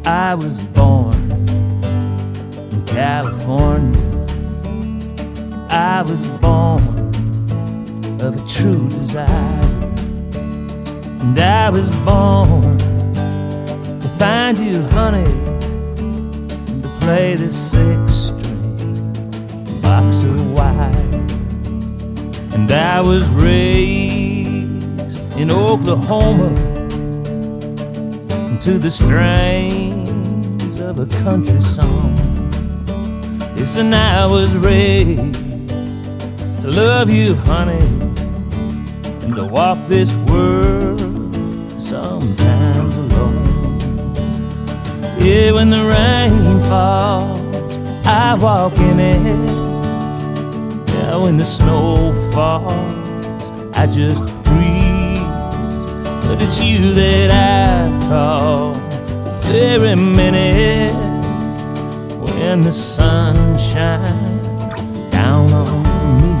I was born in California. I was born of a true desire, and I was born to find you, honey, and to play this six-string box of wire. And I was raised in Oklahoma to the strains of a country song. Yes, and I was raised to love you, honey, and to walk this world sometimes alone. Yeah, when the rain falls, I walk in it. Yeah, when the snow falls, I just freeze. But it's you that I call the very minute when the sun shines down on me.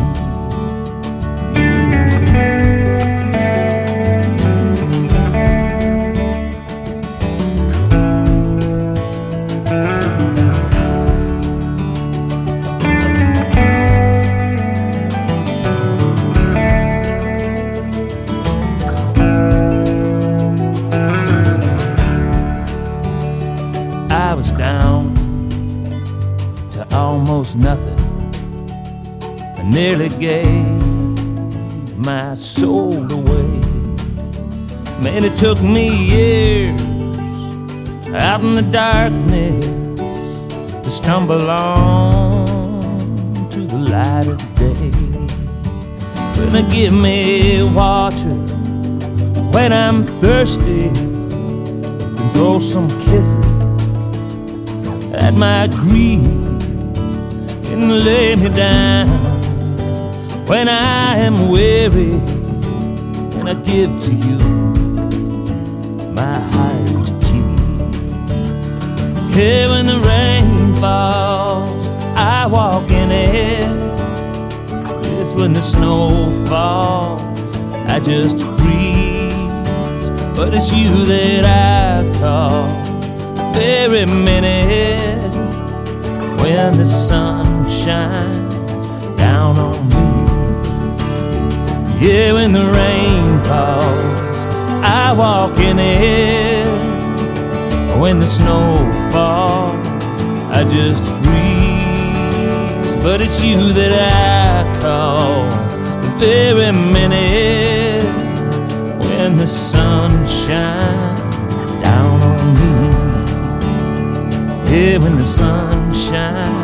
I was down to almost nothing. I nearly gave my soul away. Man, it took me years out in the darkness to stumble on to the light of day. Gonna give me water when I'm thirsty, and throw some kisses at my grief, and lay me down when I am weary, and I give to you my heart to keep. Here when the rain falls, I walk in it. Yes, when the snow falls, I just freeze. But it's you that I call very minute when the sun shines down on me. Yeah, when the rain falls, I walk in it. When the snow falls, I just freeze. But it's you that I call the very minute when the sun shines down on me. Yeah, when the sun shines